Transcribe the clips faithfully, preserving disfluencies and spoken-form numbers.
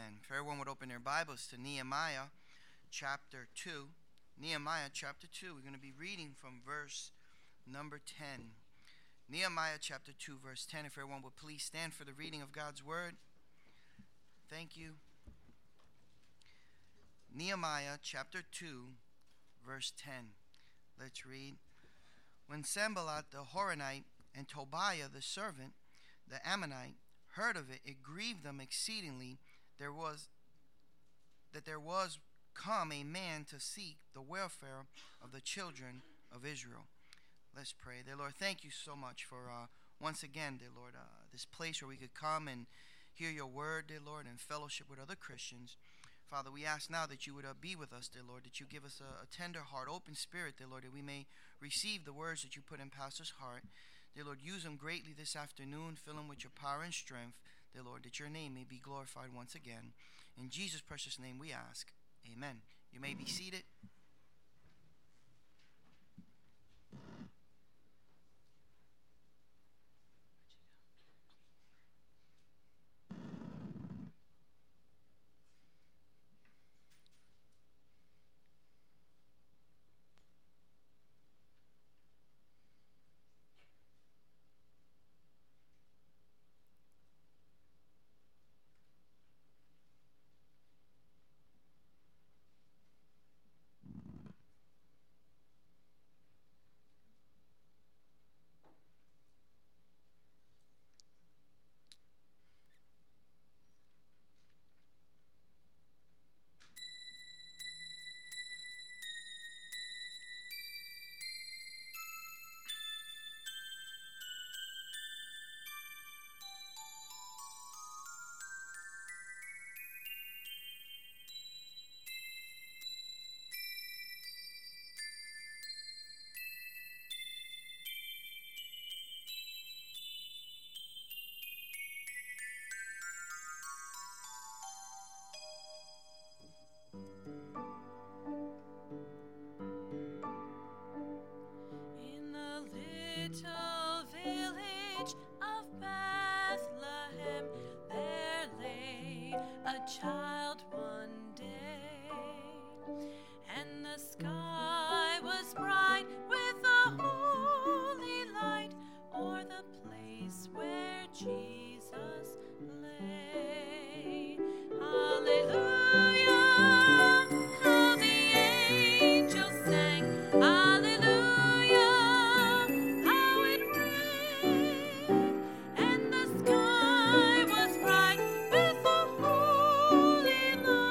Amen. If everyone would open their Bibles to Nehemiah chapter two. Nehemiah chapter two. We're going to be reading from verse number ten. Nehemiah chapter two, verse ten. If everyone would please stand for the reading of God's word. Thank you. Nehemiah chapter two, verse ten. Let's read. When Sanballat the Horonite and Tobiah the servant, the Ammonite, heard of it, it grieved them exceedingly. There was that there was come a man to seek the welfare of the children of Israel. Let's pray. Dear Lord, thank you so much for uh, once again, dear Lord, uh, this place where we could come and hear your word, dear Lord, and fellowship with other Christians. Father, we ask now that you would uh, be with us, dear Lord, that you give us a, a tender heart, open spirit, dear Lord, that we may receive the words that you put in Pastor's heart. Dear Lord, use them greatly this afternoon. Fill them with your power and strength, dear Lord, that your name may be glorified once again. In Jesus' precious name we ask. Amen. You may be seated. In the little village of Bethlehem, there lay a child one day, and the sky was bright with a holy light o'er the place where Jesus lay. Hallelujah! How the angels sang, hallelujah! How it rang, and the sky was bright with a holy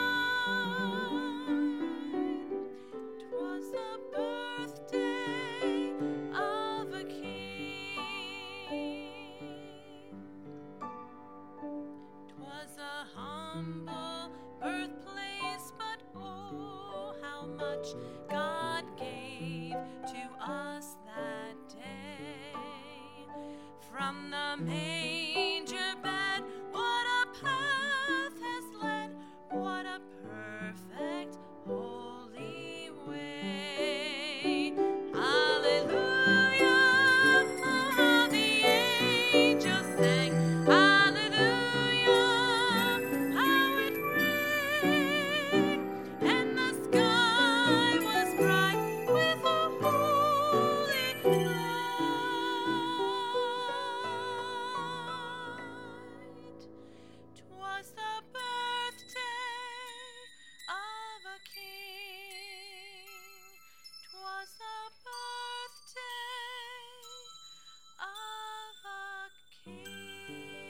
light. 'Twas the birthday of a king. 'Twas a humble birthplace, but oh, how much God gave to us that day. From the manger bed, what a path has led, what a perfect holy way. Hallelujah! How the angels sang, hallelujah! How it rang, and the sky was bright with a holy light. 'Twas the birthday of a king. 'Twas the birthday of a king.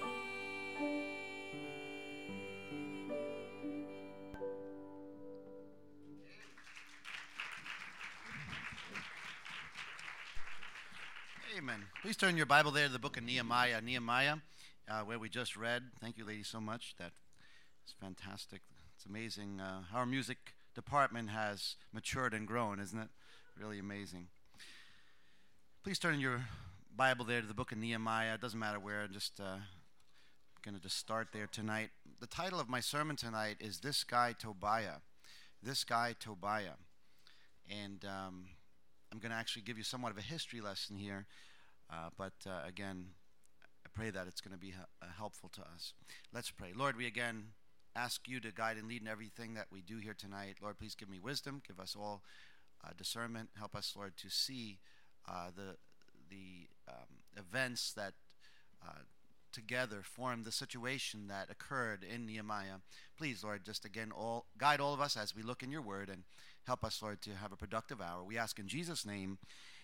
Amen. Please turn your Bible there to the book of Nehemiah. Nehemiah, uh, where we just read. Thank you, ladies, so much. That is fantastic. It's amazing uh, how our music department has matured and grown, isn't it? Really amazing. Please turn your Bible there to the book of Nehemiah. It doesn't matter where. I'm just uh, going to just start there tonight. The title of my sermon tonight is This Guy Tobiah. This Guy Tobiah. And um, I'm going to actually give you somewhat of a history lesson here. Uh, but uh, again, I pray that it's going to be uh, helpful to us. Let's pray. Lord, we again ask you to guide and lead in everything that we do here tonight. Lord, please give me wisdom. Give us all uh, discernment. Help us, Lord, to see uh, the the um, events that uh, together form the situation that occurred in Nehemiah. Please, Lord, just again, all guide all of us as we look in your word and help us, Lord, to have a productive hour. We ask in Jesus' name,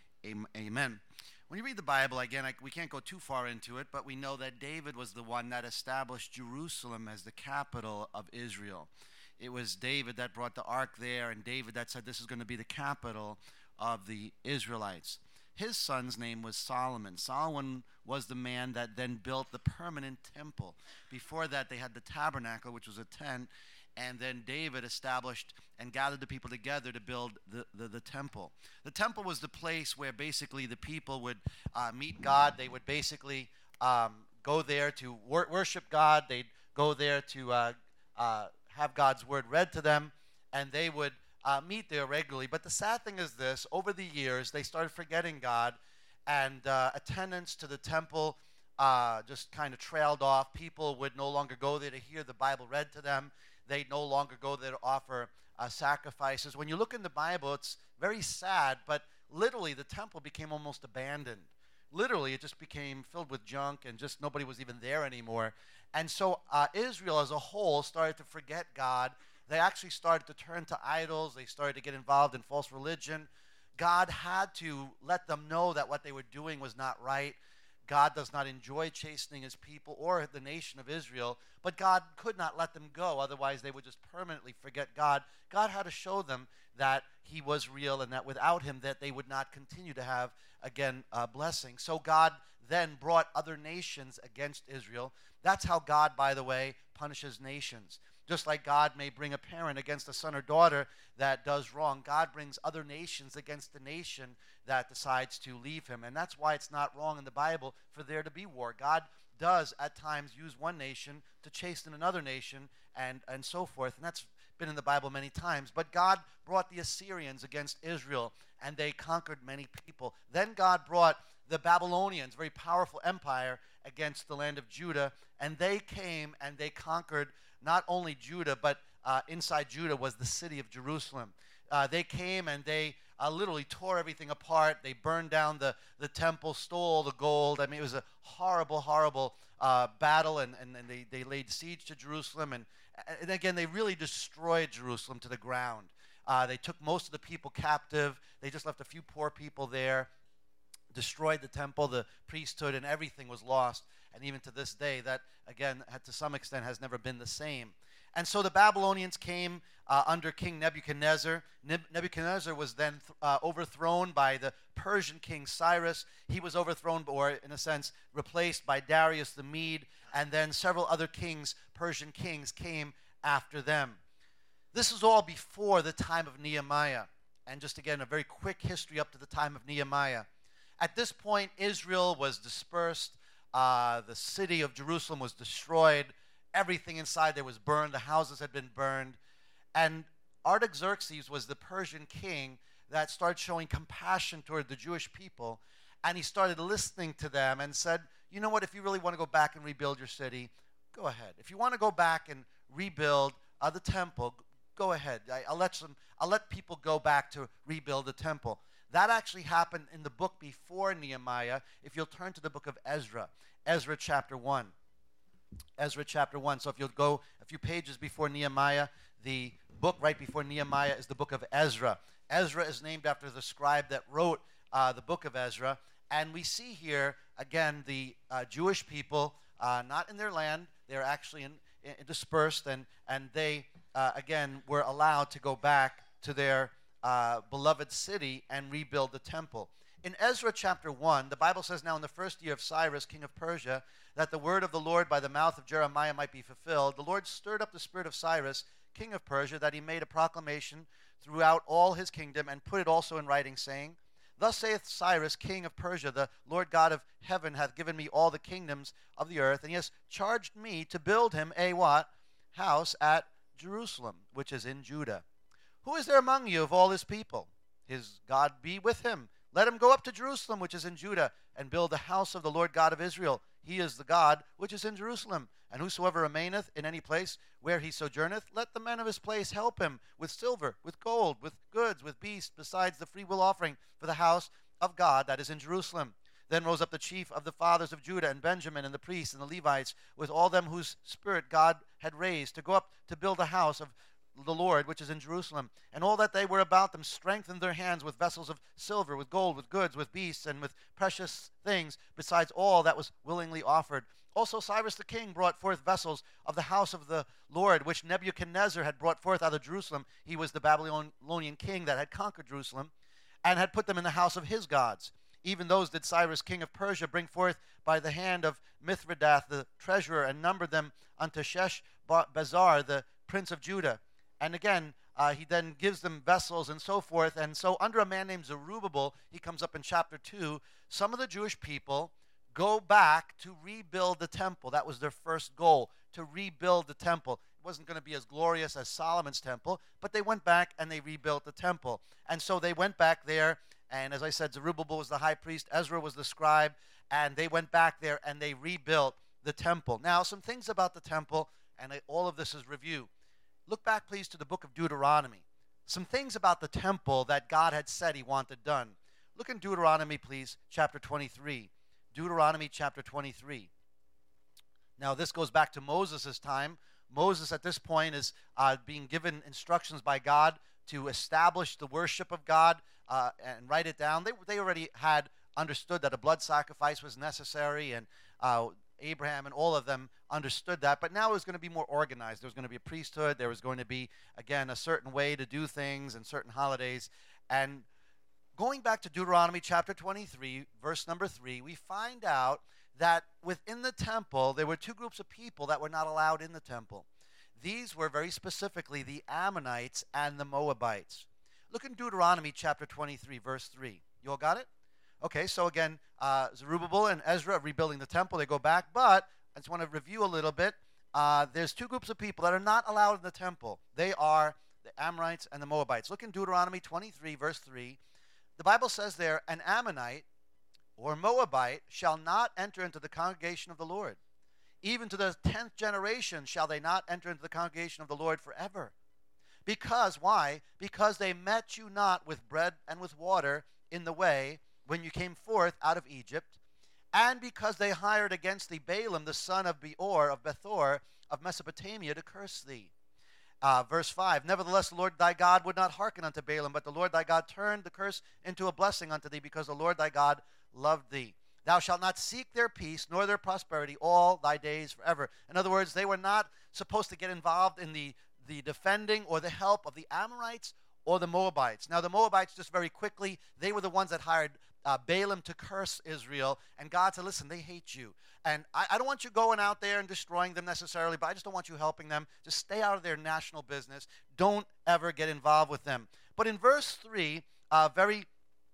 amen. When you read the Bible, again, I, we can't go too far into it, but we know that David was the one that established Jerusalem as the capital of Israel. It was David that brought the ark there, and David that said this is going to be the capital of the Israelites. His son's name was Solomon. Solomon was the man that then built the permanent temple. Before that, they had the tabernacle, which was a tent, and then David established and gathered the people together to build the, the, the temple. The temple was the place where basically the people would uh, meet God. They would basically um, go there to wor- worship God. They'd go there to uh, uh, have God's word read to them, and they would Uh, meet there regularly. But the sad thing is this: over the years, they started forgetting God, and uh, attendance to the temple uh, just kind of trailed off. People would no longer go there to hear the Bible read to them. They no longer go there to offer uh, sacrifices. When you look in the Bible, it's very sad, but literally the temple became almost abandoned. Literally, it just became filled with junk, and just nobody was even there anymore. And so uh, Israel as a whole started to forget God. They actually started to turn to idols. They started to get involved in false religion. God had to let them know that what they were doing was not right. God does not enjoy chastening his people or the nation of Israel, but God could not let them go. Otherwise, they would just permanently forget God. God had to show them that he was real and that without him, that they would not continue to have, again, uh, blessing. So God then brought other nations against Israel. That's how God, by the way, punishes nations. Just like God may bring a parent against a son or daughter that does wrong, God brings other nations against the nation that decides to leave him. And that's why it's not wrong in the Bible for there to be war. God does at times use one nation to chasten another nation and, and so forth. And that's been in the Bible many times. But God brought the Assyrians against Israel, and they conquered many people. Then God brought the Babylonians, very powerful empire, against the land of Judah, and they came and they conquered not only Judah, but uh, inside Judah was the city of Jerusalem. Uh, they came and they uh, literally tore everything apart. They burned down the, the temple, stole all the gold. I mean, it was a horrible, horrible uh, battle, and, and, and they, they laid siege to Jerusalem. And, and again, they really destroyed Jerusalem to the ground. Uh, they took most of the people captive. They just left a few poor people there, destroyed the temple, the priesthood, and everything was lost. And even to this day, that, again, had, to some extent, has never been the same. And so the Babylonians came uh, under King Nebuchadnezzar. Neb- Nebuchadnezzar was then th- uh, overthrown by the Persian king Cyrus. He was overthrown, or in a sense, replaced by Darius the Mede. And then several other kings, Persian kings, came after them. This is all before the time of Nehemiah. And just again, a very quick history up to the time of Nehemiah. At this point, Israel was dispersed. Uh, the city of Jerusalem was destroyed. Everything inside there was burned. The houses had been burned. And Artaxerxes was the Persian king that started showing compassion toward the Jewish people. And he started listening to them and said, you know what, if you really want to go back and rebuild your city, go ahead. If you want to go back and rebuild uh, the temple, go ahead. I, I'll let some, I'll let people go back to rebuild the temple. That actually happened in the book before Nehemiah. If you'll turn to the book of Ezra, Ezra chapter one. Ezra chapter one. So if you'll go a few pages before Nehemiah, the book right before Nehemiah is the book of Ezra. Ezra is named after the scribe that wrote uh, the book of Ezra. And we see here, again, the uh, Jewish people, uh, not in their land. They're actually in, in, dispersed, and, and they, uh, again, were allowed to go back to their Uh, beloved city and rebuild the temple. In Ezra chapter one, the Bible says, now in the first year of Cyrus, king of Persia, that the word of the Lord by the mouth of Jeremiah might be fulfilled, the Lord stirred up the spirit of Cyrus, king of Persia, that he made a proclamation throughout all his kingdom and put it also in writing, saying, thus saith Cyrus, king of Persia, the Lord God of heaven hath given me all the kingdoms of the earth, and he has charged me to build him a what? House at Jerusalem, which is in Judah. Who is there among you of all his people? His God be with him. Let him go up to Jerusalem, which is in Judah, and build the house of the Lord God of Israel. he is the God which is in Jerusalem. And whosoever remaineth in any place where he sojourneth, let the men of his place help him with silver, with gold, with goods, with beasts, besides the freewill offering for the house of God that is in Jerusalem. Then rose up the chief of the fathers of Judah and Benjamin and the priests and the Levites with all them whose spirit God had raised to go up to build a house of the Lord which is in Jerusalem. And all that they were about them strengthened their hands with vessels of silver, with gold, with goods, with beasts, and with precious things, besides all that was willingly offered. Also Cyrus the king brought forth vessels of the house of the Lord, which Nebuchadnezzar had brought forth out of Jerusalem. He was the Babylonian king that had conquered Jerusalem, and had put them in the house of his gods. Even those did Cyrus king of Persia bring forth by the hand of Mithridath the treasurer, and numbered them unto Sheshbazzar the prince of Judah. And again, uh, he then gives them vessels and so forth. And so under a man named Zerubbabel, he comes up in chapter two, some of the Jewish people go back to rebuild the temple. That was their first goal, to rebuild the temple. It wasn't going to be as glorious as Solomon's temple, but they went back and they rebuilt the temple. And so they went back there, and as I said, Zerubbabel was the high priest, Ezra was the scribe, and they went back there and they rebuilt the temple. Now, some things about the temple, and all of this is review. Look back, please, to the book of Deuteronomy. Some things about the temple that God had said he wanted done. Look in Deuteronomy, please, chapter twenty-three. Deuteronomy chapter twenty-three. Now, this goes back to Moses' time. Moses, at this point, is uh, being given instructions by God to establish the worship of God uh, and write it down. They, they already had understood that a blood sacrifice was necessary, and uh, Abraham and all of them understood that. But now it was going to be more organized. There was going to be a priesthood. There was going to be, again, a certain way to do things and certain holidays. And going back to Deuteronomy chapter twenty-three, verse number three, we find out that within the temple, there were two groups of people that were not allowed in the temple. These were very specifically the Ammonites and the Moabites. Look in Deuteronomy chapter twenty-three, verse three. You all got it? Okay, so again, uh, Zerubbabel and Ezra rebuilding the temple. They go back, but I just want to review a little bit. Uh, there's two groups of people that are not allowed in the temple. They are the Amorites and the Moabites. Look in Deuteronomy twenty-three, verse three. The Bible says there, an Ammonite or Moabite shall not enter into the congregation of the Lord. Even to the tenth generation shall they not enter into the congregation of the Lord forever. Because, why? Because they met you not with bread and with water in the way when you came forth out of Egypt, and because they hired against thee Balaam the son of Beor of Bethor of Mesopotamia to curse thee. Uh, verse five, nevertheless the Lord thy God would not hearken unto Balaam, but the Lord thy God turned the curse into a blessing unto thee, because the Lord thy God loved thee. Thou shalt not seek their peace nor their prosperity all thy days forever. In other words, they were not supposed to get involved in the, the defending or the help of the Amorites or the Moabites. Now the Moabites, just very quickly, they were the ones that hired uh, Balaam to curse Israel. And God said, listen, they hate you. And I, I don't want you going out there and destroying them necessarily, but I just don't want you helping them. Just stay out of their national business. Don't ever get involved with them. But in verse three, uh, very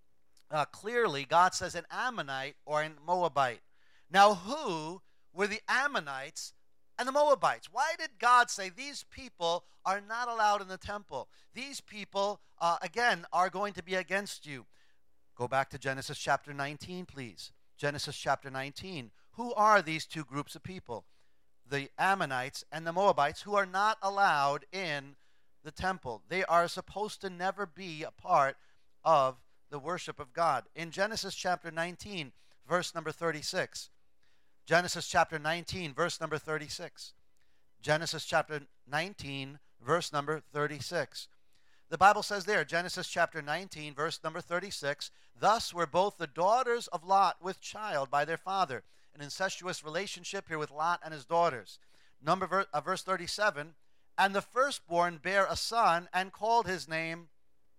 uh, clearly, God says an Ammonite or a Moabite. Now, who were the Ammonites and the Moabites? Why did God say these people are not allowed in the temple? These people, uh, again, are going to be against you. Go back to Genesis chapter nineteen, please. Genesis chapter nineteen. Who are these two groups of people? The Ammonites and the Moabites, who are not allowed in the temple. They are supposed to never be a part of the worship of God. In Genesis chapter nineteen, verse number thirty-six. Genesis chapter nineteen, verse number thirty-six. Genesis chapter nineteen, verse number thirty-six. The Bible says there, Genesis chapter nineteen, verse number thirty-six, thus were both the daughters of Lot with child by their father. An incestuous relationship here with Lot and his daughters. Number ver- uh, verse thirty-seven, and the firstborn bare a son and called his name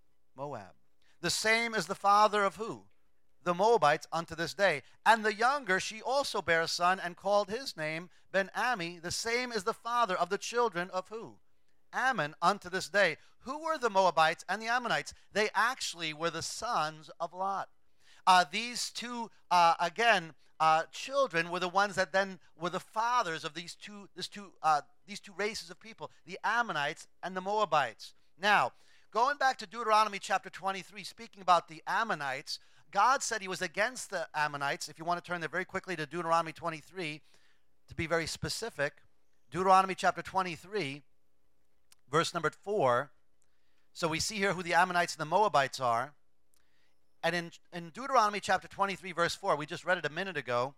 Moab. The same is the father of who? The Moabites unto this day. And the younger, she also bare a son and called his name Ben-Ami. The same is the father of the children of who? Ammon unto this day. Who were the Moabites and the Ammonites? They actually were the sons of Lot. Uh, these two, uh, again, uh, children were the ones that then were the fathers of these two, this two, uh, these two races of people, the Ammonites and the Moabites. Now, going back to Deuteronomy chapter twenty-three, speaking about the Ammonites, God said he was against the Ammonites. If you want to turn there very quickly to Deuteronomy twenty-three, to be very specific, Deuteronomy chapter twenty-three, verse number four. So we see here who the Ammonites and the Moabites are. And in, in Deuteronomy chapter twenty-three, verse four, we just read it a minute ago,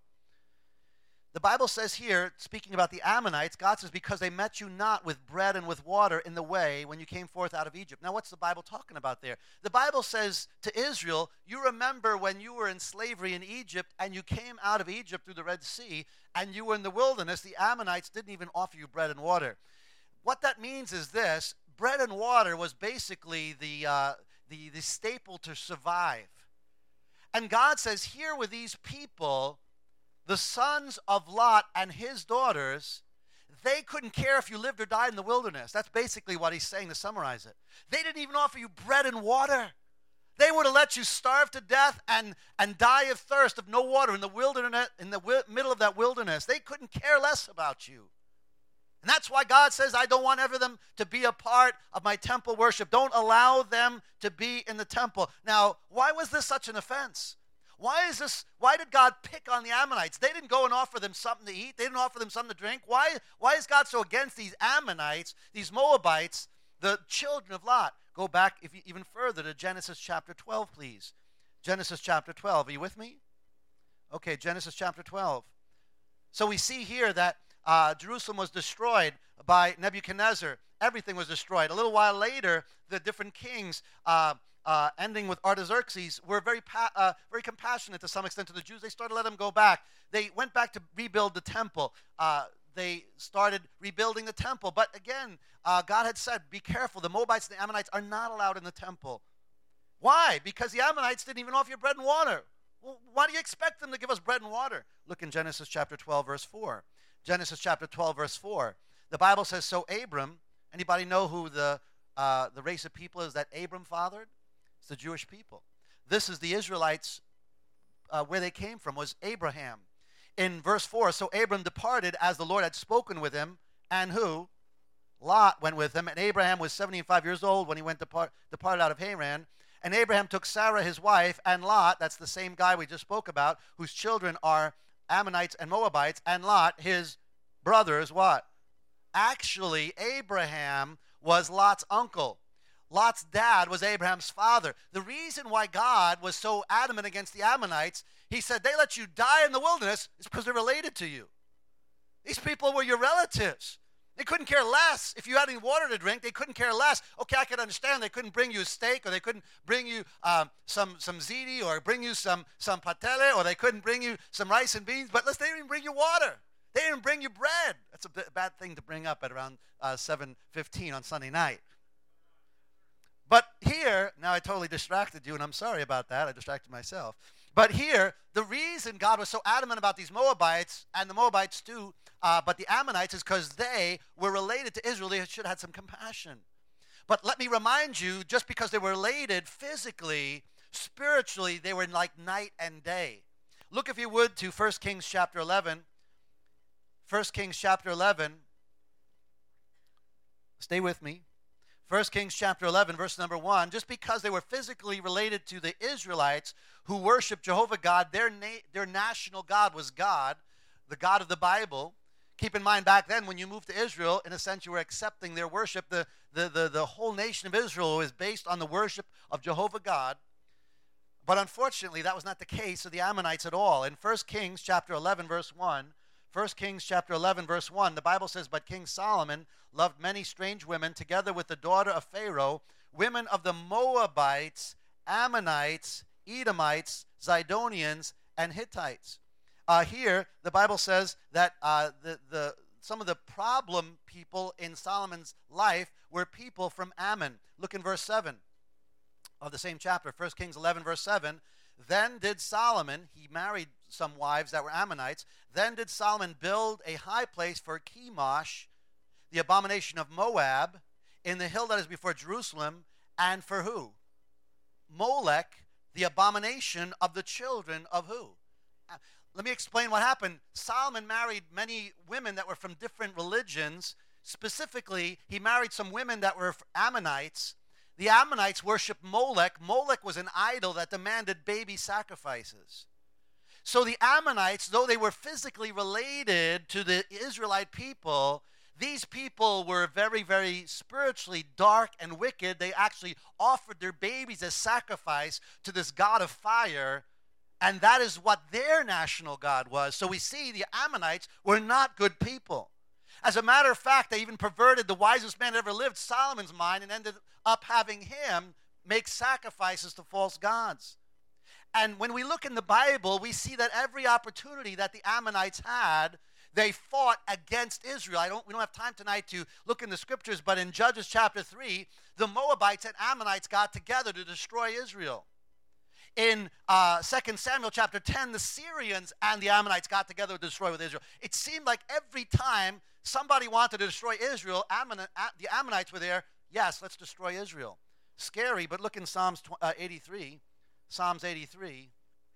the Bible says here, speaking about the Ammonites, God says, because they met you not with bread and with water in the way when you came forth out of Egypt. Now, what's the Bible talking about there? The Bible says to Israel, you remember when you were in slavery in Egypt and you came out of Egypt through the Red Sea and you were in the wilderness, the Ammonites didn't even offer you bread and water. What that means is this: bread and water was basically the, uh, the, the staple to survive. And God says, here were these people, the sons of Lot and his daughters, they couldn't care if you lived or died in the wilderness. That's basically what he's saying to summarize it. They didn't even offer you bread and water. They would have let you starve to death and, and die of thirst, of no water in the wilderness, in the wi- middle of that wilderness. They couldn't care less about you. And that's why God says, I don't want ever them to be a part of my temple worship. Don't allow them to be in the temple. Now, why was this such an offense? Why is this? Why did God pick on the Ammonites? They didn't go and offer them something to eat. They didn't offer them something to drink. Why, why is God so against these Ammonites, these Moabites, the children of Lot? Go back if you, even further to Genesis chapter twelve, please. Genesis chapter twelve. Are you with me? Okay, Genesis chapter twelve. So we see here that uh, Jerusalem was destroyed by Nebuchadnezzar. Everything was destroyed. A little while later, the different kings, uh, Uh, ending with Artaxerxes, were very pa- uh, very compassionate to some extent to the Jews. They started to let them go back. They went back to rebuild the temple. Uh, they started rebuilding the temple. But again, uh, God had said, be careful. The Moabites and the Ammonites are not allowed in the temple. Why? Because the Ammonites didn't even offer you bread and water. Well, why do you expect them to give us bread and water? Look in Genesis chapter twelve, verse four. Genesis chapter twelve, verse four. The Bible says, so Abram, anybody know who the, uh, the race of people is that Abram fathered? It's the Jewish people. This is the Israelites, uh, where they came from, was Abraham. In verse four, so Abram departed as the Lord had spoken with him, and who? Lot went with him, and Abraham was seventy-five years old when he went depart, departed out of Haran. And Abraham took Sarah his wife, and Lot, that's the same guy we just spoke about, whose children are Ammonites and Moabites, and Lot, his brother, is what? Actually, Abraham was Lot's uncle. Lot's dad was Abraham's father. The reason why God was so adamant against the Ammonites, he said, they let you die in the wilderness, is because they're related to you. These people were your relatives. They couldn't care less if you had any water to drink. They couldn't care less. Okay, I could understand they couldn't bring you a steak, or they couldn't bring you um, some some ziti, or bring you some, some patele, or they couldn't bring you some rice and beans, but let's, they didn't even bring you water. They didn't bring you bread. That's a b- bad thing to bring up at around uh, seven fifteen on Sunday night. But here, now I totally distracted you, and I'm sorry about that. I distracted myself. But here, the reason God was so adamant about these Moabites, and the Moabites too, uh, but the Ammonites, is because they were related to Israel. They should have had some compassion. But let me remind you, just because they were related physically, spiritually, they were like night and day. Look, if you would, to First Kings chapter eleven. First Kings chapter eleven. Stay with me. First Kings chapter eleven, verse number one, just because they were physically related to the Israelites who worshiped Jehovah God, their, na- their national God was God, the God of the Bible. Keep in mind, back then, when you moved to Israel, in a sense, you were accepting their worship. The, the, the, the whole nation of Israel was based on the worship of Jehovah God. But unfortunately, that was not the case of the Ammonites at all. In First Kings chapter eleven, verse one, First Kings chapter eleven, verse one, the Bible says, but King Solomon loved many strange women, together with the daughter of Pharaoh, women of the Moabites, Ammonites, Edomites, Zidonians, and Hittites. Uh, here, the Bible says that uh, the, the, some of the problem people in Solomon's life were people from Ammon. Look in verse seven of the same chapter, First Kings eleven, verse seven. Then did Solomon, he married some wives that were Ammonites, then did Solomon build a high place for Chemosh, the abomination of Moab, in the hill that is before Jerusalem, and for who? Molech, the abomination of the children of who? Let me explain what happened. Solomon married many women that were from different religions. Specifically, he married some women that were Ammonites. The Ammonites worshiped Molech. Molech was an idol that demanded baby sacrifices. So the Ammonites, though they were physically related to the Israelite people, these people were very, very spiritually dark and wicked. They actually offered their babies as sacrifice to this god of fire, and that is what their national god was. So we see the Ammonites were not good people. As a matter of fact, they even perverted the wisest man that ever lived, Solomon's mind, and ended up having him make sacrifices to false gods. And when we look in the Bible, we see that every opportunity that the Ammonites had, they fought against Israel. I don't, we don't have time tonight to look in the scriptures, but in Judges chapter three, the Moabites and Ammonites got together to destroy Israel. In uh, Second Samuel chapter ten, the Syrians and the Ammonites got together to destroy with Israel. It seemed like every time somebody wanted to destroy Israel, Ammon, the Ammonites were there. Yes, let's destroy Israel. Scary, but look in Psalms eighty-three. Psalms eighty-three.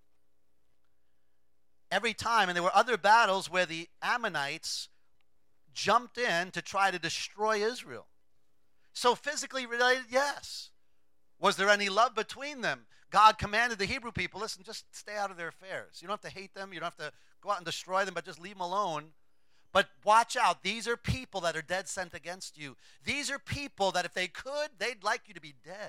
Every time, and there were other battles where the Ammonites jumped in to try to destroy Israel. So physically related, yes. Was there any love between them? God commanded the Hebrew people, listen, just stay out of their affairs. You don't have to hate them. You don't have to go out and destroy them, but just leave them alone. But watch out. These are people that are dead sent against you. These are people that if they could, they'd like you to be dead.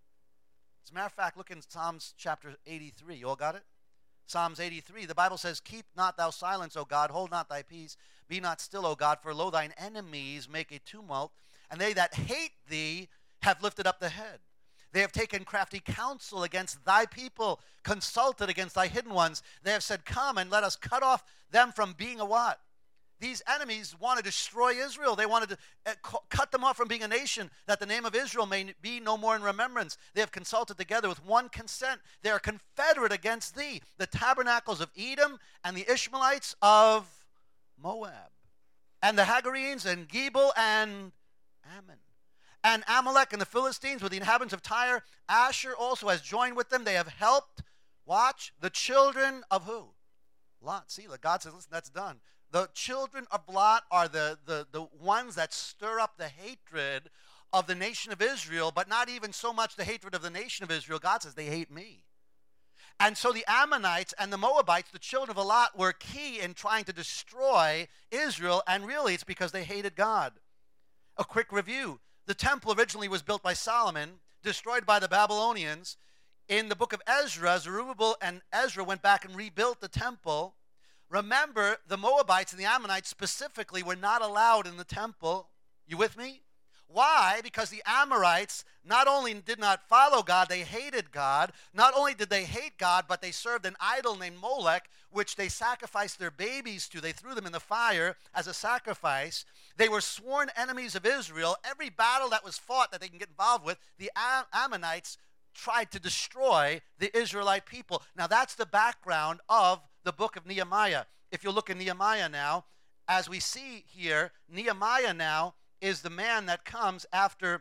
As a matter of fact, look in Psalms chapter eighty-three. You all got it? Psalms eighty-three. The Bible says, keep not thou silence, O God. Hold not thy peace. Be not still, O God. For lo, thine enemies make a tumult, and they that hate thee have lifted up the head. They have taken crafty counsel against thy people, consulted against thy hidden ones. They have said, come and let us cut off them from being a what? These enemies want to destroy Israel. They wanted to uh, cu- cut them off from being a nation, that the name of Israel may be no more in remembrance. They have consulted together with one consent. They are confederate against thee, the tabernacles of Edom and the Ishmaelites of Moab, and the Hagarenes and Gebal and Ammon. And Amalek and the Philistines with the inhabitants of Tyre. Asher also has joined with them. They have helped, watch, the children of who? Lot. See, God says, listen, that's done. The children of Lot are the, the, the ones that stir up the hatred of the nation of Israel, but not even so much the hatred of the nation of Israel. God says, they hate me. And so the Ammonites and the Moabites, the children of Lot, were key in trying to destroy Israel, and really it's because they hated God. A quick review. The temple originally was built by Solomon, destroyed by the Babylonians. In the book of Ezra, Zerubbabel and Ezra went back and rebuilt the temple. Remember, the Moabites and the Ammonites specifically were not allowed in the temple. You with me? Why? Because the Amorites not only did not follow God, they hated God. Not only did they hate God, but they served an idol named Molech, which they sacrificed their babies to. They threw them in the fire as a sacrifice. They were sworn enemies of Israel. Every battle that was fought that they can get involved with, the Am- Ammonites tried to destroy the Israelite people. Now that's the background of the book of Nehemiah. If you look in Nehemiah now, as we see here, Nehemiah now is the man that comes after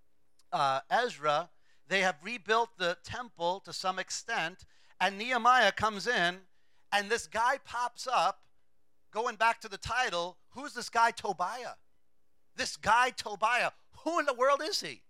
uh, Ezra. They have rebuilt the temple to some extent, and Nehemiah comes in, and this guy pops up, going back to the title, who's this guy Tobiah? This guy Tobiah, who in the world is he?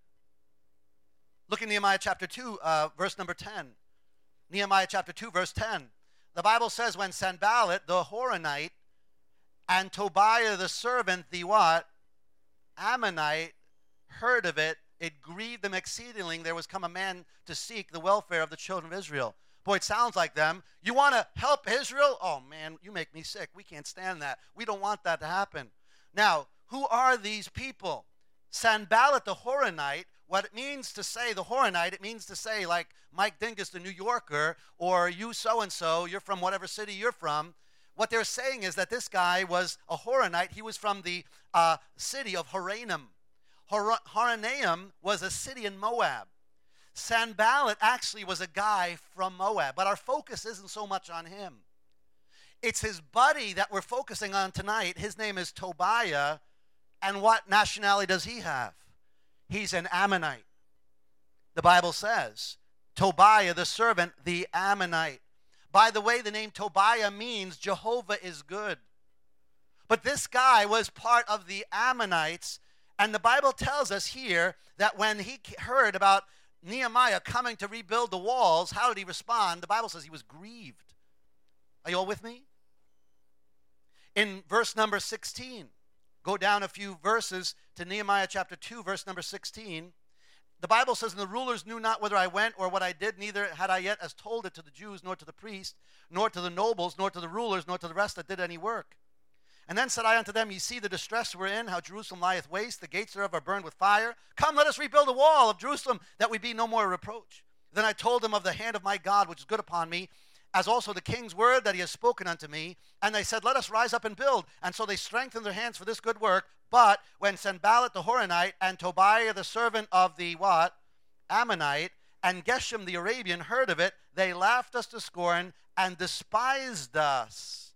Look in Nehemiah chapter two, uh, verse number ten. Nehemiah chapter two, verse ten. The Bible says, when Sanballat, the Horonite, and Tobiah, the servant, the what? Ammonite, heard of it, it grieved them exceedingly. There was come a man to seek the welfare of the children of Israel. Boy, it sounds like them. You want to help Israel? Oh, man, you make me sick. We can't stand that. We don't want that to happen. Now, who are these people? Sanballat, the Horonite. What it means to say the Horonite, it means to say like Mike Dingus, the New Yorker, or you so-and-so, you're from whatever city you're from. What they're saying is that this guy was a Horonite. He was from the uh, city of Horonaim. Hor- Horonaim was a city in Moab. Sanballat actually was a guy from Moab, but our focus isn't so much on him. It's his buddy that we're focusing on tonight. His name is Tobiah, and what nationality does he have? He's an Ammonite. The Bible says, Tobiah, the servant, the Ammonite. By the way, the name Tobiah means Jehovah is good. But this guy was part of the Ammonites, And the Bible tells us here that when he heard about Nehemiah coming to rebuild the walls, how did he respond? The Bible says he was grieved. Are you all with me? In verse number sixteen, go down a few verses to Nehemiah chapter two, verse number sixteen. The Bible says, and the rulers knew not whither I went or what I did, neither had I yet as told it to the Jews, nor to the priests, nor to the nobles, nor to the rulers, nor to the rest that did any work. And then said I unto them, ye see the distress we're in, how Jerusalem lieth waste, the gates thereof are burned with fire. Come, let us rebuild the wall of Jerusalem, that we be no more a reproach. Then I told them of the hand of my God, which is good upon me, as also the king's word that he has spoken unto me. And they said, let us rise up and build. And so they strengthened their hands for this good work. But when Sanballat the Horonite and Tobiah the servant of the what? Ammonite and Geshem the Arabian heard of it, they laughed us to scorn and despised us.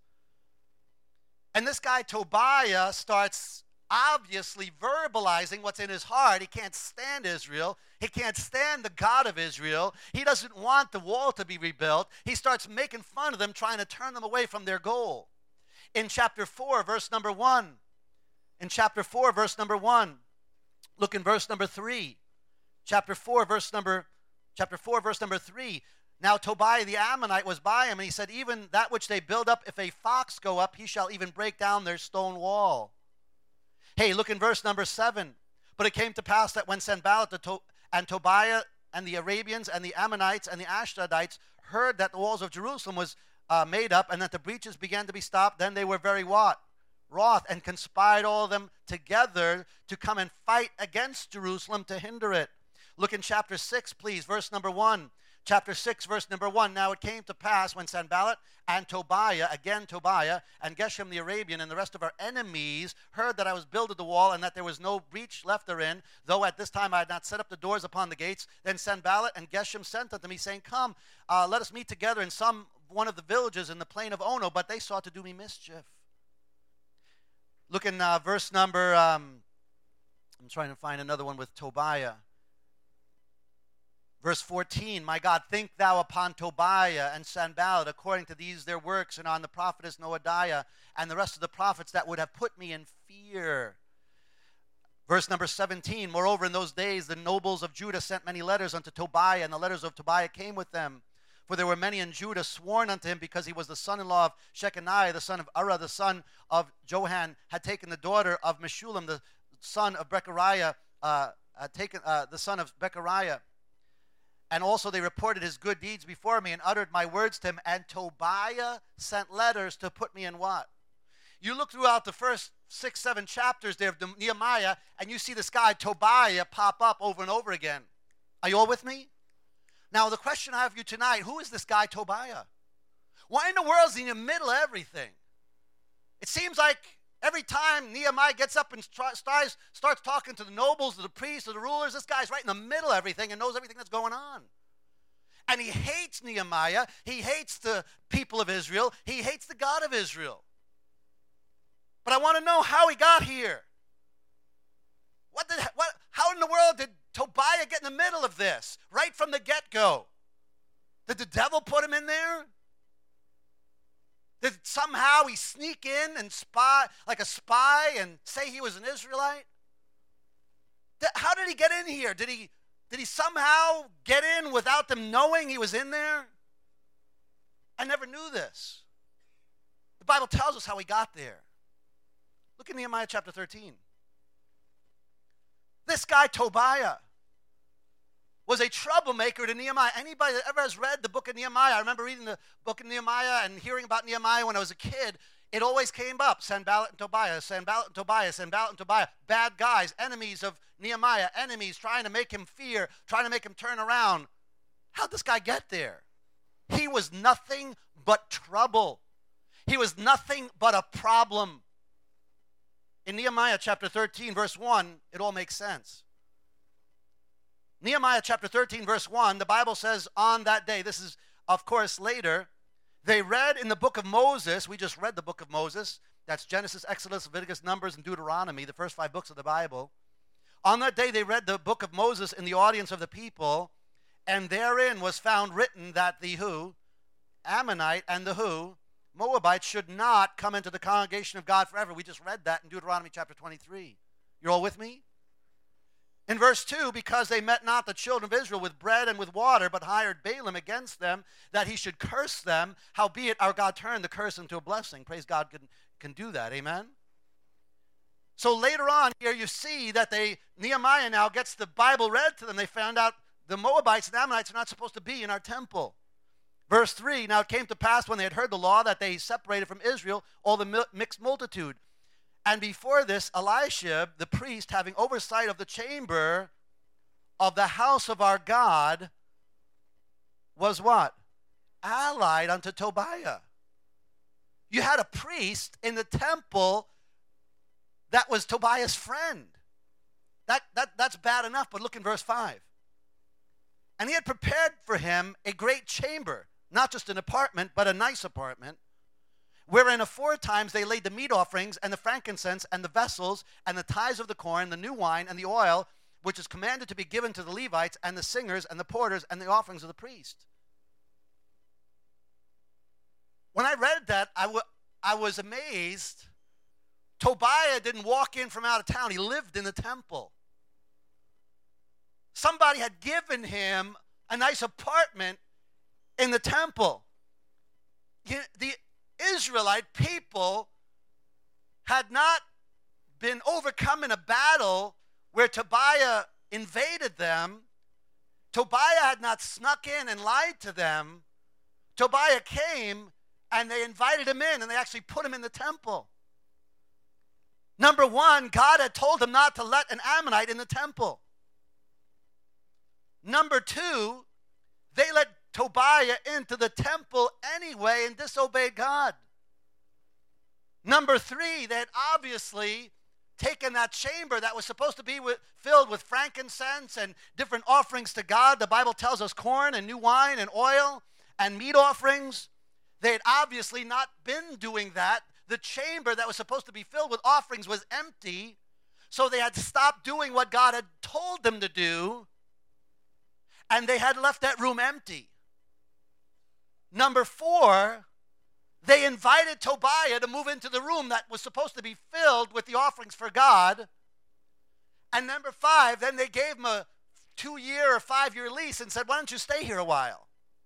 And this guy Tobiah starts obviously verbalizing what's in his heart. He can't stand Israel. He can't stand the God of Israel. He doesn't want the wall to be rebuilt. He starts making fun of them, trying to turn them away from their goal. In chapter four, verse number one, in chapter four, verse number one, look in verse number three. Chapter four, verse number, chapter four, verse number three. Now Tobiah the Ammonite was by him, and he said, even that which they build up, if a fox go up, he shall even break down their stone wall. Hey, look in verse number seven. But it came to pass that when Sanballat the to- and Tobiah and the Arabians and the Ammonites and the Ashdodites heard that the walls of Jerusalem was uh, made up and that the breaches began to be stopped, then they were very what? Wroth, and conspired all of them together to come and fight against Jerusalem to hinder it. Look in chapter six, please, verse number one. Chapter six, verse number one. Now it came to pass when Sanballat and Tobiah, again Tobiah, and Geshem the Arabian and the rest of our enemies heard that I was builded the wall and that there was no breach left therein, though at this time I had not set up the doors upon the gates, then Sanballat and Geshem sent unto me, saying, come, uh, let us meet together in some one of the villages in the plain of Ono, but they sought to do me mischief. Look in uh, verse number, um, I'm trying to find another one with Tobiah. Verse fourteen, my God, think thou upon Tobiah and Sanballat according to these their works, and on the prophetess Noadiah and the rest of the prophets that would have put me in fear. Verse number seventeen, moreover in those days the nobles of Judah sent many letters unto Tobiah, and the letters of Tobiah came with them. For there were many in Judah sworn unto him, because he was the son-in-law of Shechaniah, the son of Arah, the son of Johan, had taken the daughter of Meshullam, the son of Bechariah, uh, had taken uh, the son of Bechariah. And also they reported his good deeds before me and uttered my words to him. And Tobiah sent letters to put me in what? You look throughout the first six, seven chapters there of Nehemiah, and you see this guy Tobiah pop up over and over again. Are you all with me? Now the question I have for you tonight, who is this guy Tobiah? Why in the world is he in the middle of everything? It seems like every time Nehemiah gets up and starts, starts talking to the nobles, to the priests, to the rulers, this guy's right in the middle of everything and knows everything that's going on. And he hates Nehemiah. He hates the people of Israel. He hates the God of Israel. But I want to know how he got here. What did, what, how in the world did Tobiah get in the middle of this, right from the get-go? Did the devil put him in there? Did somehow he sneak in and spy, like a spy, and say he was an Israelite? How did he get in here? Did he, did he somehow get in without them knowing he was in there? I never knew this. The Bible tells us how he got there. Look at Nehemiah chapter thirteen. This guy Tobiah was a troublemaker to Nehemiah. Anybody that ever has read the book of Nehemiah, I remember reading the book of Nehemiah and hearing about Nehemiah when I was a kid. It always came up, Sanballat and Tobiah, Sanballat and Tobiah, Sanballat and Tobiah, bad guys, enemies of Nehemiah, enemies trying to make him fear, trying to make him turn around. How'd this guy get there? He was nothing but trouble. He was nothing but a problem. In Nehemiah chapter thirteen, verse one, it all makes sense. Nehemiah chapter thirteen, verse one, the Bible says, on that day, this is, of course, later, they read in the book of Moses, we just read the book of Moses, that's Genesis, Exodus, Leviticus, Numbers, and Deuteronomy, the first five books of the Bible. On that day, they read the book of Moses in the audience of the people, and therein was found written that the who? Ammonite and the who? Moabites should not come into the congregation of God forever. We just read that in Deuteronomy chapter twenty-three. You're all with me? verse two, because they met not the children of Israel with bread and with water, but hired Balaam against them, that he should curse them, howbeit our God turned the curse into a blessing. Praise God can, can do that, amen? So later on here you see that they, Nehemiah now gets the Bible read to them. They found out the Moabites and Ammonites are not supposed to be in our temple. Verse three, now it came to pass when they had heard the law that they separated from Israel all the mixed multitude. And before this, Eliashib, the priest, having oversight of the chamber of the house of our God, was what? Allied unto Tobiah. You had a priest in the temple that was Tobiah's friend. That, that, that's bad enough, but look in verse five. And he had prepared for him a great chamber, not just an apartment, but a nice apartment, wherein aforetimes they laid the meat offerings and the frankincense and the vessels and the tithes of the corn, the new wine and the oil, which is commanded to be given to the Levites and the singers and the porters and the offerings of the priest. When I read that, I, w- I was amazed. Tobiah didn't walk in from out of town. He lived in the temple. Somebody had given him a nice apartment in the temple. The Israelite people had not been overcome in a battle where Tobiah invaded them. Tobiah had not snuck in and lied to them. Tobiah came and they invited him in and they actually put him in the temple. Number one, God had told him not to let an Ammonite in the temple. Number two, they let Tobiah into the temple anyway and disobeyed God. Number three, they had obviously taken that chamber that was supposed to be with, filled with frankincense and different offerings to God. The Bible tells us corn and new wine and oil and meat offerings. They had obviously not been doing that. The chamber that was supposed to be filled with offerings was empty, so they had stopped doing what God had told them to do, and they had left that room empty. Number four, they invited Tobiah to move into the room that was supposed to be filled with the offerings for God. And number five, then they gave him a two-year or five-year lease and said, why don't you stay here a while?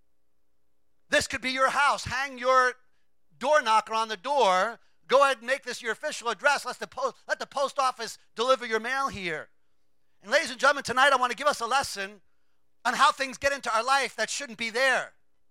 This could be your house. Hang your door knocker on the door. Go ahead and make this your official address. Let the, post, let the post office deliver your mail here. And ladies and gentlemen, tonight I want to give us a lesson on how things get into our life that shouldn't be there.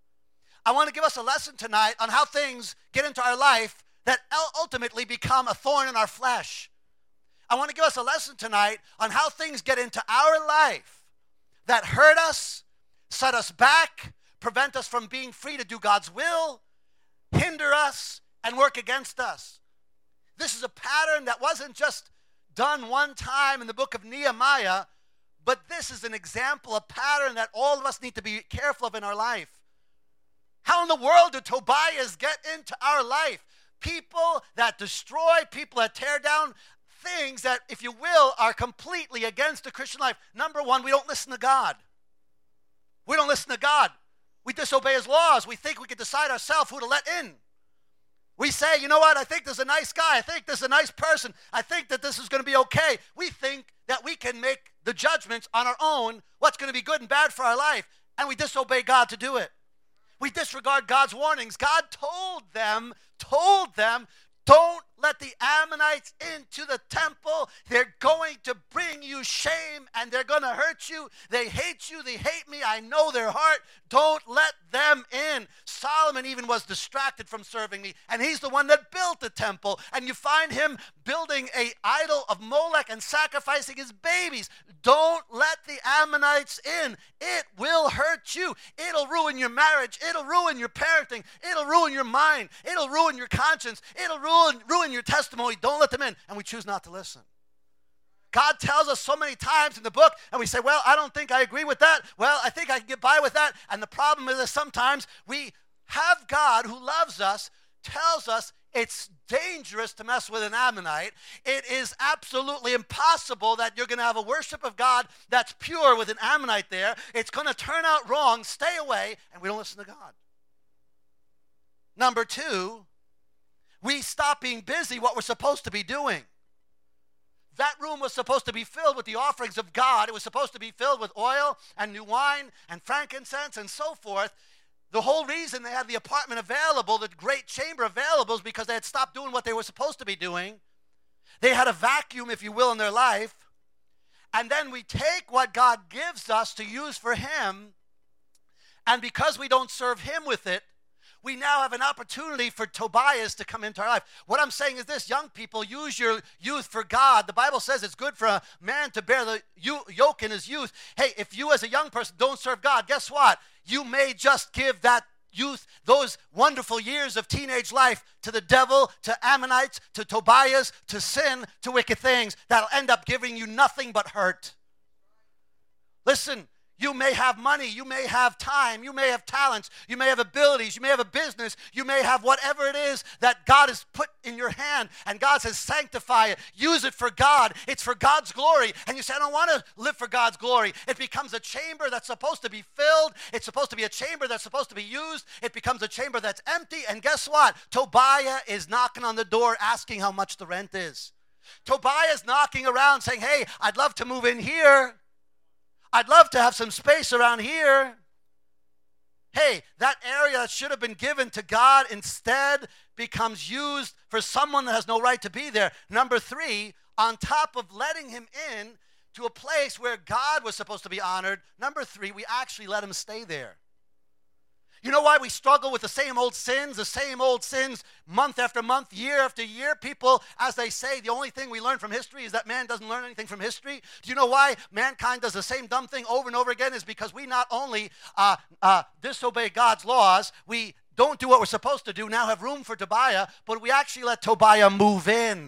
I want to give us a lesson tonight on how things get into our life that ultimately become a thorn in our flesh. I want to give us a lesson tonight on how things get into our life that hurt us, set us back, prevent us from being free to do God's will, hinder us, and work against us. This is a pattern that wasn't just done one time in the book of Nehemiah, but this is an example, a pattern that all of us need to be careful of in our life. How in the world do Tobiahs get into our life? People that destroy, people that tear down things that, if you will, are completely against the Christian life. Number one, we don't listen to God. We don't listen to God. We disobey his laws. We think we can decide ourselves who to let in. We say, you know what, I think this is a nice guy. I think this is a nice person. I think that this is going to be okay. We think that we can make the judgments on our own, what's going to be good and bad for our life, and we disobey God to do it. We disregard God's warnings. God told them, told them, don't let the Ammonites into the temple. They're going to bring you shame and they're going to hurt you. They hate you. They hate me. I know their heart. Don't let them in. Solomon even was distracted from serving me, and he's the one that built the temple. And you find him building an idol of Molech and sacrificing his babies. Don't let the Ammonites in. It will hurt you. It'll ruin your marriage. It'll ruin your parenting. It'll ruin your mind. It'll ruin your conscience. It'll ruin, ruin your testimony. Don't let them in. And we choose not to listen. God tells us so many times in the book, and we say, well, I don't think I agree with that. Well, I think I can get by with that. And the problem is that sometimes we have God who loves us, tells us it's dangerous to mess with an Ammonite. It is absolutely impossible that you're going to have a worship of God that's pure with an Ammonite there. It's going to turn out wrong. Stay away. And we don't listen to God. Number two, we stop being busy what we're supposed to be doing. That room was supposed to be filled with the offerings of God. It was supposed to be filled with oil and new wine and frankincense and so forth. The whole reason they had the apartment available, the great chamber available, is because they had stopped doing what they were supposed to be doing. They had a vacuum, if you will, in their life. And then we take what God gives us to use for Him, and because we don't serve Him with it, we now have an opportunity for Tobias to come into our life. What I'm saying is this: young people, use your youth for God. The Bible says it's good for a man to bear the yoke in his youth. Hey, if you as a young person don't serve God, guess what? You may just give that youth, those wonderful years of teenage life, to the devil, to Ammonites, to Tobias, to sin, to wicked things that'll end up giving you nothing but hurt. Listen, you may have money, you may have time, you may have talents, you may have abilities, you may have a business, you may have whatever it is that God has put in your hand, and God says sanctify it, use it for God. It's for God's glory. And you say, I don't want to live for God's glory. It becomes a chamber that's supposed to be filled. It's supposed to be a chamber that's supposed to be used. It becomes a chamber that's empty. And guess what? Tobiah is knocking on the door asking how much the rent is. Tobiah is knocking around saying, hey, I'd love to move in here. I'd love to have some space around here. Hey, that area that should have been given to God instead becomes used for someone that has no right to be there. Number three, on top of letting him in to a place where God was supposed to be honored, number three, we actually let him stay there. You know why we struggle with the same old sins, the same old sins month after month, year after year? People, as they say, the only thing we learn from history is that man doesn't learn anything from history. Do you know why mankind does the same dumb thing over and over again? Is because we not only uh, uh, disobey God's laws, we don't do what we're supposed to do, now have room for Tobiah, but we actually let Tobiah move in.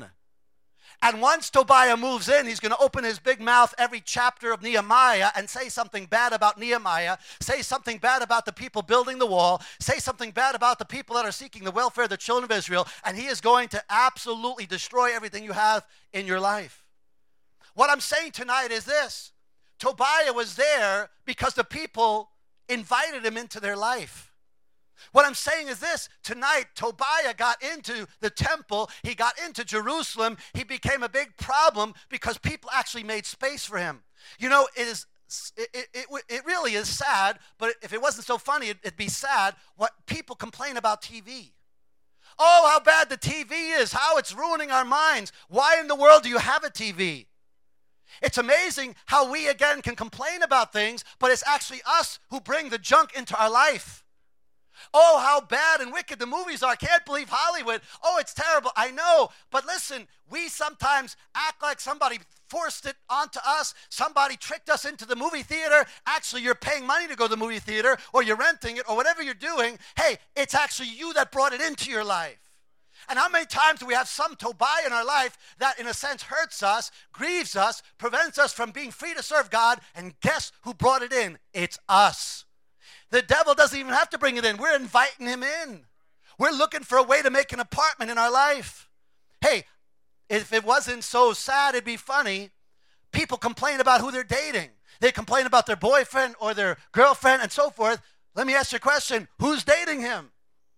And once Tobiah moves in, he's going to open his big mouth every chapter of Nehemiah and say something bad about Nehemiah, say something bad about the people building the wall, say something bad about the people that are seeking the welfare of the children of Israel, and he is going to absolutely destroy everything you have in your life. What I'm saying tonight is this: Tobiah was there because the people invited him into their life. What I'm saying is this: tonight, Tobiah got into the temple, he got into Jerusalem, he became a big problem because people actually made space for him. You know, it is it, it, it, it really is sad, but if it wasn't so funny, it, it'd be sad what people complain about T V. Oh, how bad the T V is, how it's ruining our minds. Why in the world do you have a T V? It's amazing how we, again, can complain about things, but it's actually us who bring the junk into our life. Oh, how bad and wicked the movies are. I can't believe Hollywood. Oh, it's terrible. I know. But listen, we sometimes act like somebody forced it onto us. Somebody tricked us into the movie theater. Actually, you're paying money to go to the movie theater, or you're renting it, or whatever you're doing. Hey, it's actually you that brought it into your life. And how many times do we have some Tobiah in our life that in a sense hurts us, grieves us, prevents us from being free to serve God? And guess who brought it in? It's us. The devil doesn't even have to bring it in. We're inviting him in. We're looking for a way to make an apartment in our life. Hey, if it wasn't so sad, it'd be funny. People complain about who they're dating. They complain about their boyfriend or their girlfriend and so forth. Let me ask you a question. Who's dating him?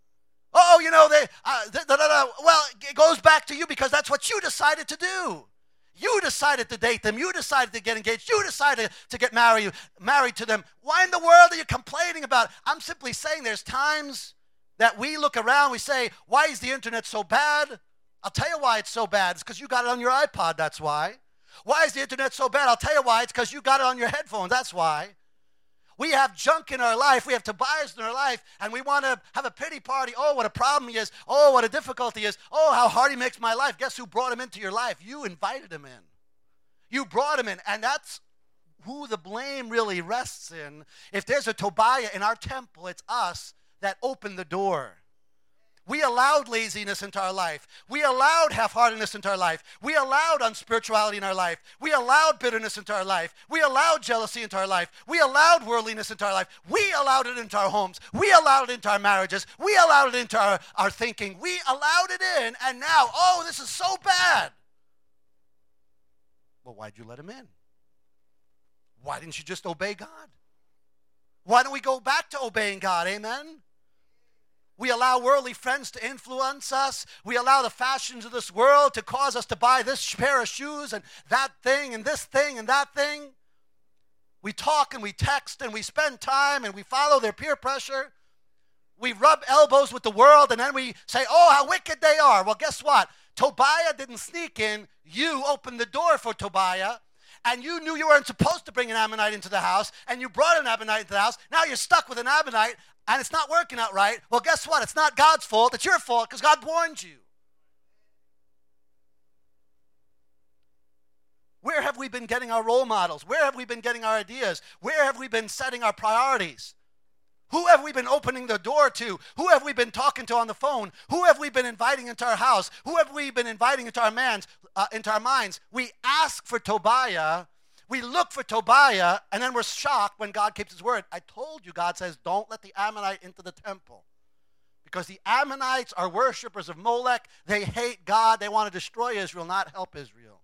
Oh, you know, they. Uh, da, da, da, da. Well, it goes back to you because that's what you decided to do. You decided to date them. You decided to get engaged. You decided to get married, married to them. Why in the world are you complaining about it? I'm simply saying there's times that we look around, we say, why is the internet so bad? I'll tell you why it's so bad. It's because you got it on your iPod, that's why. Why is the internet so bad? I'll tell you why. It's because you got it on your headphones, that's why. We have junk in our life. We have Tobias in our life, and we want to have a pity party. Oh, what a problem he is. Oh, what a difficulty he is. Oh, how hard he makes my life. Guess who brought him into your life? You invited him in. You brought him in, and that's who the blame really rests in. If there's a Tobiah in our temple, it's us that opened the door. We allowed laziness into our life. We allowed half-heartedness into our life. We allowed unspirituality in our life. We allowed bitterness into our life. We allowed jealousy into our life. We allowed worldliness into our life. We allowed it into our homes. We allowed it into our marriages. We allowed it into our, our thinking. We allowed it in, and now, oh, this is so bad. Well, why'd you let him in? Why didn't you just obey God? Why don't we go back to obeying God? Amen? We allow worldly friends to influence us. We allow the fashions of this world to cause us to buy this pair of shoes and that thing and this thing and that thing. We talk and we text and we spend time and we follow their peer pressure. We rub elbows with the world and then we say, oh, how wicked they are. Well, guess what? Tobiah didn't sneak in. You opened the door for Tobiah, and you knew you weren't supposed to bring an Ammonite into the house, and you brought an Ammonite into the house. Now you're stuck with an Ammonite, and it's not working out right. Well, guess what? It's not God's fault. It's your fault because God warned you. Where have we been getting our role models? Where have we been getting our ideas? Where have we been setting our priorities? Who have we been opening the door to? Who have we been talking to on the phone? Who have we been inviting into our house? Who have we been inviting into our minds? Uh, into our minds? We ask for Tobiah, we look for Tobiah, and then we're shocked when God keeps his word. I told you, God says, don't let the Ammonite into the temple. Because the Ammonites are worshipers of Molech. They hate God. They want to destroy Israel, not help Israel.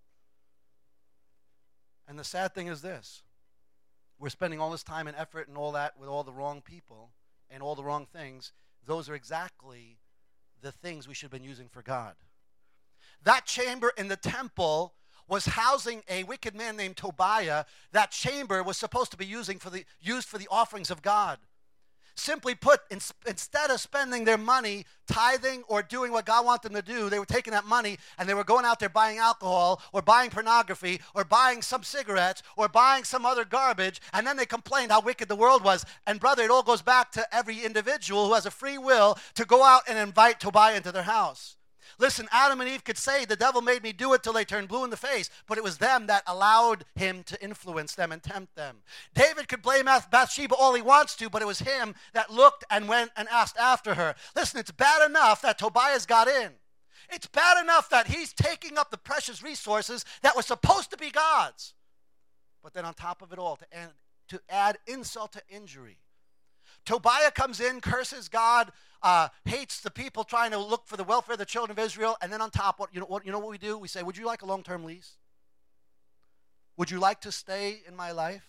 And the sad thing is this. We're spending all this time and effort and all that with all the wrong people and all the wrong things. Those are exactly the things we should have been using for God. That chamber in the temple was housing a wicked man named Tobiah. That chamber was supposed to be using for the, used for the offerings of God. Simply put, in, instead of spending their money tithing or doing what God wanted them to do, they were taking that money and they were going out there buying alcohol or buying pornography or buying some cigarettes or buying some other garbage, and then they complained how wicked the world was. And brother, it all goes back to every individual who has a free will to go out and invite Tobiah into their house. Listen, Adam and Eve could say, the devil made me do it till they turned blue in the face, but it was them that allowed him to influence them and tempt them. David could blame Bathsheba all he wants to, but it was him that looked and went and asked after her. Listen, it's bad enough that Tobiah's got in. It's bad enough that he's taking up the precious resources that were supposed to be God's. But then on top of it all, to add, to add insult to injury, Tobiah comes in, curses God, uh, hates the people trying to look for the welfare of the children of Israel, and then on top, what you know what you know what we do? We say, would you like a long-term lease? Would you like to stay in my life?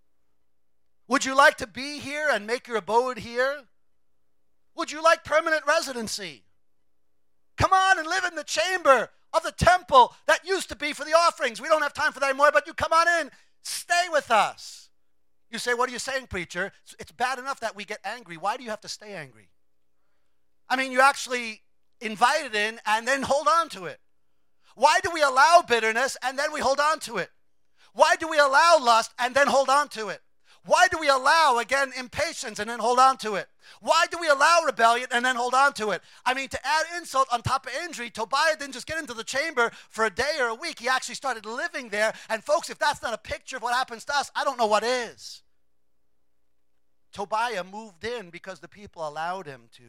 Would you like to be here and make your abode here? Would you like permanent residency? Come on and live in the chamber of the temple that used to be for the offerings. We don't have time for that anymore, but you come on in, stay with us. You say, what are you saying, preacher? It's bad enough that we get angry. Why do you have to stay angry? I mean, you actually invited in and then hold on to it. Why do we allow bitterness and then we hold on to it? Why do we allow lust and then hold on to it? Why do we allow, again, impatience and then hold on to it? Why do we allow rebellion and then hold on to it? I mean, to add insult on top of injury, Tobiah didn't just get into the chamber for a day or a week. He actually started living there. And folks, if that's not a picture of what happens to us, I don't know what is. Tobiah moved in because the people allowed him to.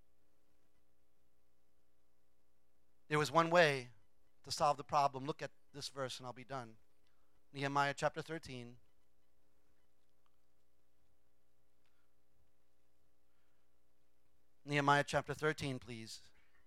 There was one way to solve the problem. Look at this verse and I'll be done. Nehemiah chapter thirteen. Nehemiah chapter thirteen, please.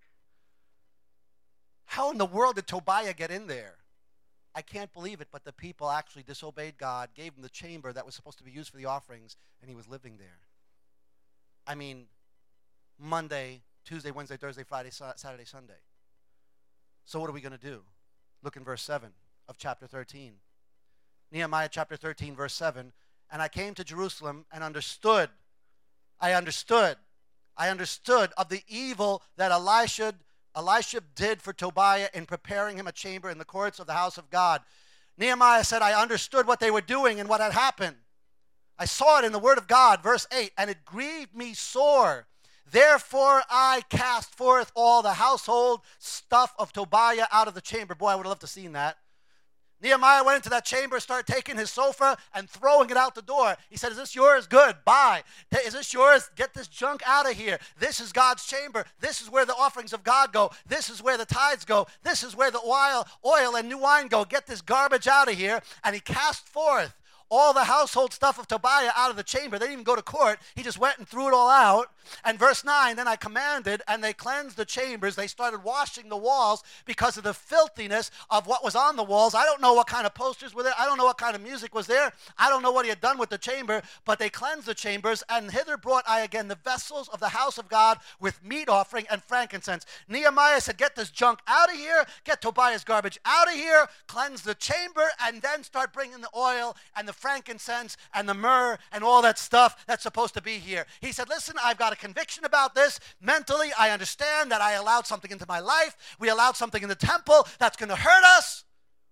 How in the world did Tobiah get in there? I can't believe it, but the people actually disobeyed God, gave him the chamber that was supposed to be used for the offerings, and he was living there. I mean, Monday, Tuesday, Wednesday, Thursday, Friday, Saturday, Sunday. So what are we going to do? Look in verse seven of chapter thirteen. Nehemiah chapter thirteen, verse seven. And I came to Jerusalem and understood, I understood, I understood of the evil that Elisha, Elisha did for Tobiah in preparing him a chamber in the courts of the house of God. Nehemiah said, I understood what they were doing and what had happened. I saw it in the word of God, verse eight, and it grieved me sore. Therefore I cast forth all the household stuff of Tobiah out of the chamber. Boy, I would have loved to have seen that. Nehemiah went into that chamber, started taking his sofa and throwing it out the door. He said, is this yours? Good, bye. Is this yours? Get this junk out of here. This is God's chamber. This is where the offerings of God go. This is where the tithes go. This is where the oil, oil and new wine go. Get this garbage out of here. And he cast forth all the household stuff of Tobiah out of the chamber. They didn't even go to court. He just went and threw it all out. And verse nine, then I commanded, and they cleansed the chambers. They started washing the walls because of the filthiness of what was on the walls. I don't know what kind of posters were there. I don't know what kind of music was there. I don't know what he had done with the chamber, but they cleansed the chambers, and hither brought I again the vessels of the house of God with meat offering and frankincense. Nehemiah said, get this junk out of here, get Tobiah's garbage out of here, cleanse the chamber, and then start bringing the oil and the frankincense and the myrrh and all that stuff that's supposed to be here. He said, listen, I've got a conviction about this. Mentally, I understand that I allowed something into my life. We allowed something in the temple that's going to hurt us.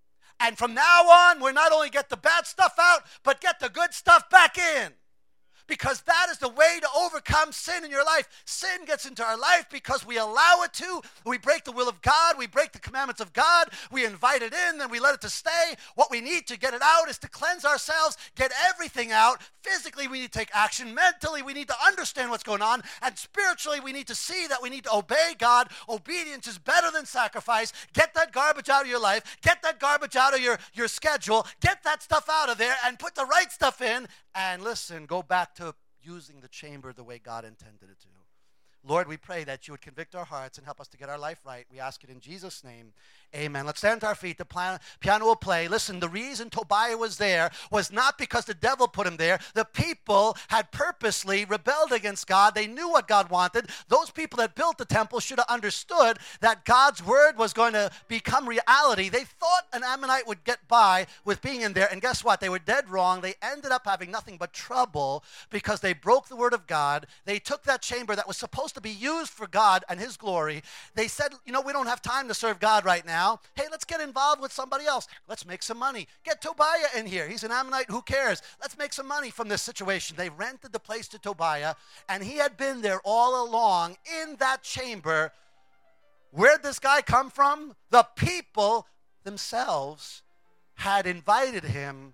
And from now on, we not only get the bad stuff out, but get the good stuff back in. Because that is the way to overcome sin in your life. Sin gets into our life because we allow it to. We break the will of God. We break the commandments of God. We invite it in, then we let it to stay. What we need to get it out is to cleanse ourselves, get everything out. Physically, we need to take action. Mentally, we need to understand what's going on. And spiritually, we need to see that we need to obey God. Obedience is better than sacrifice. Get that garbage out of your life. Get that garbage out of your, your schedule. Get that stuff out of there and put the right stuff in. And listen, go back to using the chamber the way God intended it to. Lord, we pray that you would convict our hearts and help us to get our life right. We ask it in Jesus' name. Amen. Let's stand to our feet. The piano will play. Listen, the reason Tobiah was there was not because the devil put him there. The people had purposely rebelled against God. They knew what God wanted. Those people that built the temple should have understood that God's word was going to become reality. They thought an Ammonite would get by with being in there, and guess what? They were dead wrong. They ended up having nothing but trouble because they broke the word of God. They took that chamber that was supposed to be used for God and his glory. They said, you know, we don't have time to serve God right now. Hey, let's get involved with somebody else. Let's make some money. Get Tobiah in here. He's an Ammonite. Who cares? Let's make some money from this situation. They rented the place to Tobiah, and he had been there all along in that chamber. Where'd this guy come from? The people themselves had invited him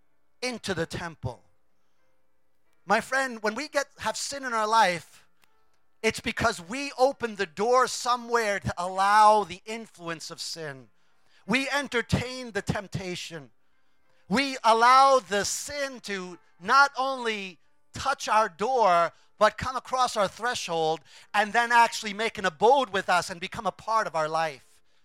into the temple. My friend, when we get have sin in our life, it's because we opened the door somewhere to allow the influence of sin. We entertained the temptation. We allowed the sin to not only touch our door, but come across our threshold and then actually make an abode with us and become a part of our life.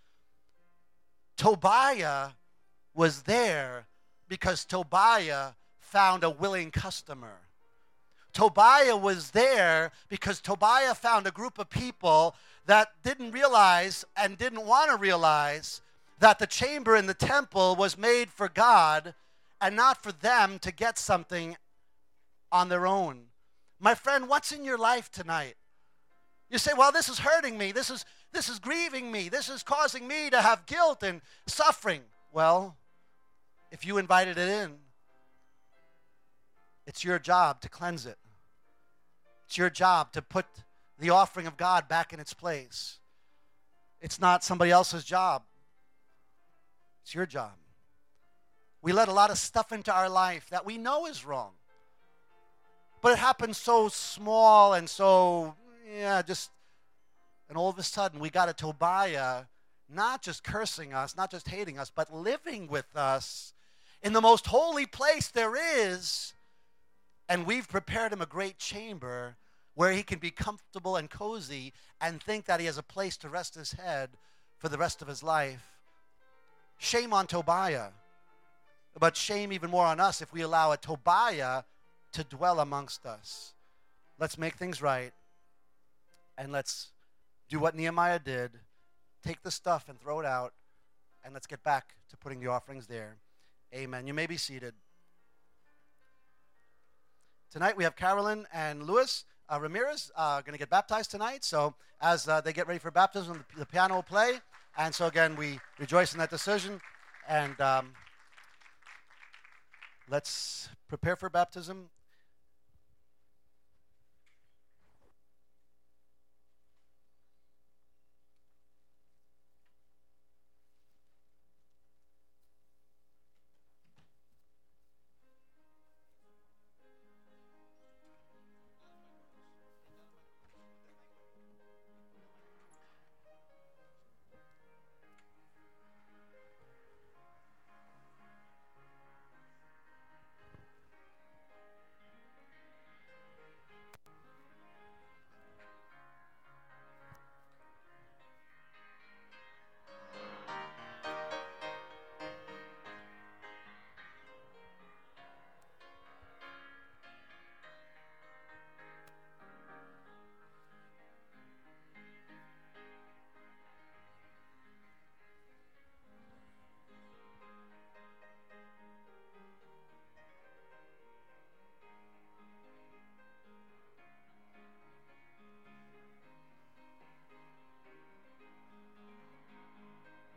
Tobiah was there because Tobiah found a willing customer. Tobiah was there because Tobiah found a group of people that didn't realize and didn't want to realize that the chamber in the temple was made for God and not for them to get something on their own. My friend, what's in your life tonight? You say, well, this is hurting me. This is, this is grieving me. This is causing me to have guilt and suffering. Well, if you invited it in, it's your job to cleanse it. It's your job to put the offering of God back in its place. It's not somebody else's job. It's your job. We let a lot of stuff into our life that we know is wrong. But it happens so small and so, yeah, just, and all of a sudden we got a Tobiah not just cursing us, not just hating us, but living with us in the most holy place there is. And we've prepared him a great chamber where he can be comfortable and cozy and think that he has a place to rest his head for the rest of his life. Shame on Tobiah, but shame even more on us if we allow a Tobiah to dwell amongst us. Let's make things right, and let's do what Nehemiah did. Take the stuff and throw it out, and let's get back to putting the offerings there. Amen. You may be seated. Tonight we have Carolyn and Luis uh, Ramirez uh, going to get baptized tonight. So as uh, they get ready for baptism, the, the piano will play. And so again, we rejoice in that decision. And um, let's prepare for baptism.